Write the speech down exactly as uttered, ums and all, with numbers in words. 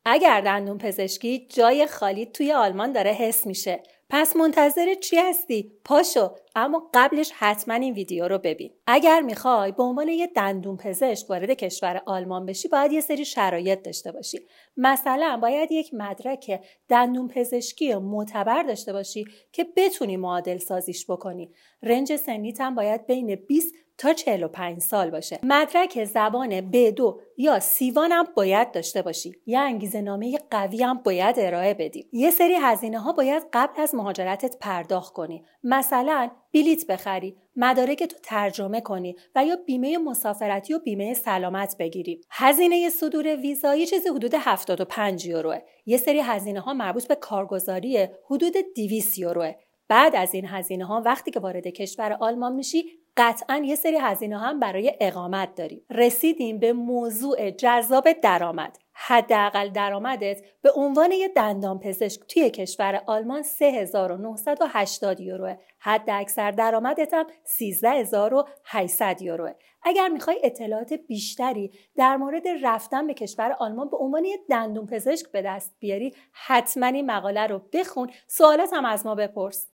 اگر دندون پزشکی جای خالی توی آلمان داره حس میشه، پس منتظر چی هستی؟ پاشو، اما قبلش حتما این ویدیو رو ببین. اگر میخوای به عنوان یه دندون پزشک وارد کشور آلمان بشی، باید یه سری شرایط داشته باشی. مثلا باید یک مدرک دندون پزشکی معتبر داشته باشی که بتونی معادل سازیش بکنی. رنج سنیت هم باید بین بیست تا چهل و پنج سال باشه. مدرک زبان بی دو یا سیوان هم باید داشته باشی. یه انگیزه نامه قوی هم باید ارائه بدی. یه سری هزینه ها باید قبل از مهاجرتت پرداخت کنی. مثلا بلیت بخری، مدارک تو ترجمه کنی و یا بیمه مسافرتی و بیمه سلامت بگیری. هزینه صدور ویزا یه چیزی حدود هفتاد و پنج یوروه. یه سری هزینه ها مربوط به کارگزاری حدود دویست یوروه. بعد از این هزینه ها وقتی که وارد کشور آلمان میشی، قطعاً یه سری هزینه هم برای اقامت داریم. رسیدیم به موضوع جذاب درآمد. حداقل درآمدت به عنوان یه دندان پزشک توی کشور آلمان سه هزار و نهصد و هشتاد یوروه. حد اکثر درآمدت هم سیزده هزار و هشتصد یوروه. اگر میخوای اطلاعات بیشتری در مورد رفتن به کشور آلمان به عنوان یه دندون پزشک به دست بیاری، حتما این مقاله رو بخون. سوالات هم از ما بپرس.